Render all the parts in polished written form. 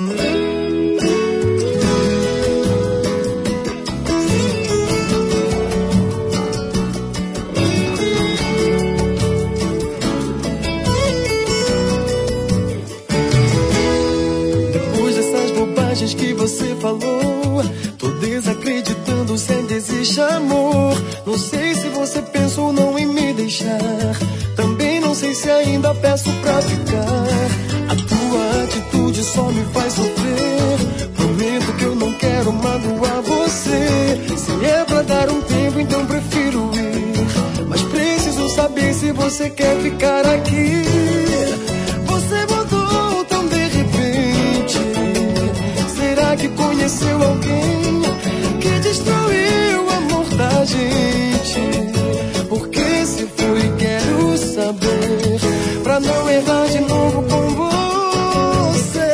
Depois dessas bobagens que você falou, tô desacreditando se ainda existe amor. Não sei se você pensou não em me deixar, também não sei se ainda peço pra ficar. A tua atitude só me faz sofrer. Prometo que eu não quero magoar você. Se é pra dar um tempo, então prefiro ir, mas preciso saber se você quer ficar aqui. Você mudou tão de repente. Será que conheceu alguém que destruiu o amor da gente? Porque se foi, quero saber, pra não errar de novo com você.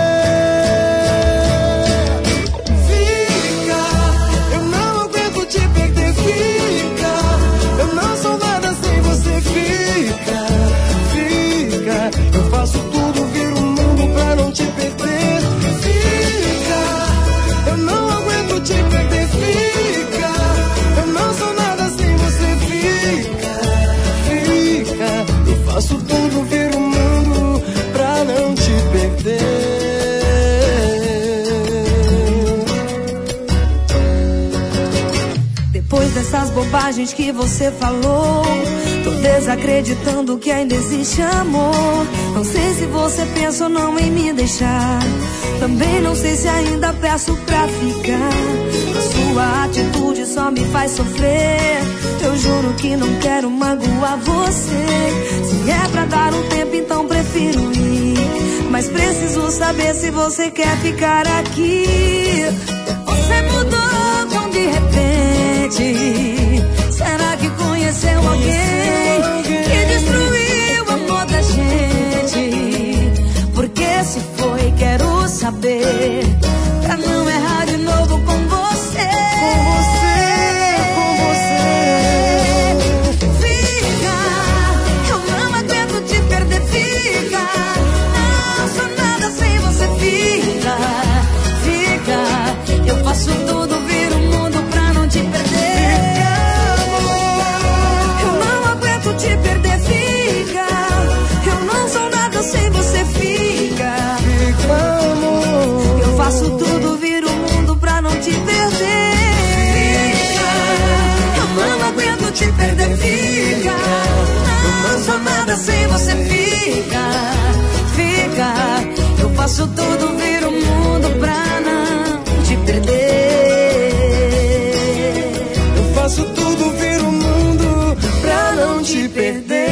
Fica, eu não aguento te perder. Fica, eu não sou nada sem você. Fica, fica, eu faço tudo, viro o mundo pra não te perder. Fica, eu não aguento te perder. Fica, eu não sou nada sem você. Fica, fica, eu faço tudo, viro o mundo pra não te perder. Depois dessas bobagens que você falou, tô desacreditando que ainda existe amor. Não sei se você pensa ou não em me deixar, também não sei se ainda peço pra ficar. A sua atitude só me faz sofrer. Eu juro que não quero magoar você. Se é pra dar um tempo, então prefiro ir, mas preciso saber se você quer ficar aqui. Você mudou tão de repente. Será que conheceu alguém que destruiu o amor da gente? Porque se foi, quero saber, pra não errar de novo com você. Fica, eu não aguento te perder. Fica, não sou nada sem você. Fica, fica, eu faço tudo, viro o mundo pra não te perder. Eu não aguento te perder. Fica, eu não sou nada sem você. Fica, eu faço tudo, viro o mundo pra não te perder. Fica, eu não aguento te perder. Fica, eu não sou nada sem você. Fica, fica, eu faço tudo, viro o mundo pra não te perder. Eu faço tudo, viro o mundo pra não te perder.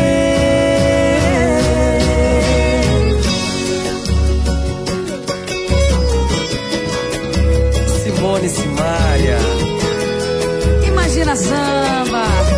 Simone Simaria. Imagina samba.